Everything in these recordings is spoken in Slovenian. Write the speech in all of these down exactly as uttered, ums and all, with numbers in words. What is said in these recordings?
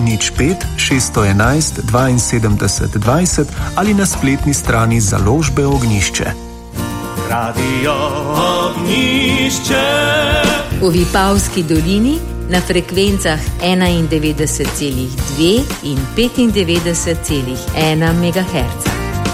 nič pet šeststo enajst dvainsedemdeset dvajset ali na spletni strani založbe Ognjišče. Radio Ognjišče. V Vipavski dolini na frekvencah enaindevetdeset celih dve in petindevetdeset celih ena megaherca.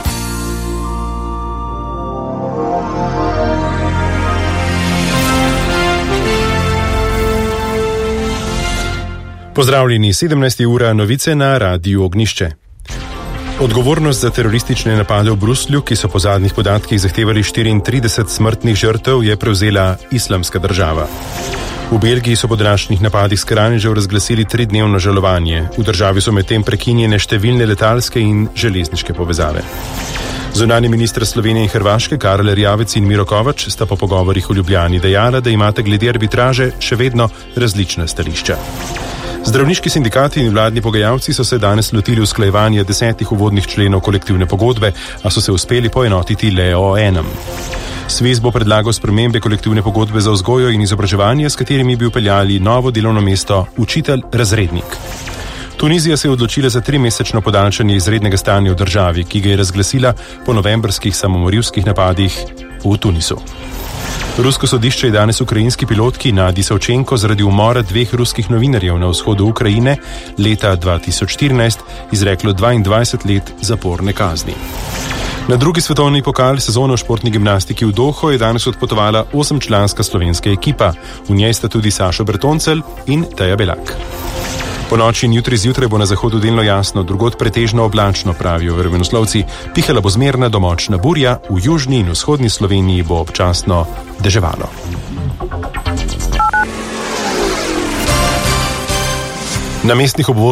Pozdravljeni, sedemnajsta ura, novice na Radiu Ognjišče. Odgovornost za teroristične napade v Bruslju, ki so po zadnjih podatkih zahtevali štiriintrideset smrtnih žrtev, je prevzela Islamska država. V Belgiji so po današnjih napadih skrajnežev razglasili tridnevno žalovanje. V državi so medtem prekinjene številne letalske in železniške povezave. Zunanji minister Slovenije in Hrvaške Karel Erjavec in Miro Kovač sta po pogovorih v Ljubljani dejala, da imate glede arbitraže še vedno različna stališča. Zdravniški sindikati in vladni pogajalci so se danes lotili usklajevanja desetih uvodnih členov kolektivne pogodbe, a so se uspeli poenotiti le o enem. SVIZ bo predlagal spremembe kolektivne pogodbe za vzgojo in izobraževanje, s katerimi bi vpeljali novo delovno mesto učitelj-razrednik. Tunizija se je odločila za trimesečno podaljšanje izrednega stanja v državi, ki ga je razglasila po novembrskih samomorilskih napadih v Tunisu. Rusko sodišče je danes ukrajinski pilotki Nadi Savčenko zaradi umora dveh ruskih novinarjev na vzhodu Ukrajine leta dva tisoč štirinajst izreklo dvaindvajset let zaporne kazni. Na drugi svetovni pokal sezone v športni gimnastiki v Doho je danes odpotovala osemčlanska slovenska ekipa. V njej sta tudi Sašo Bertoncelj in Teja Belak. Po noči in jutri zjutraj bo na zahodu delno jasno, drugod pretežno oblačno, pravijo vremenoslovci. Pihala bo zmerna do močna burja, v južni in vzhodni Sloveniji bo občasno deževalo. Na mestnih obvozih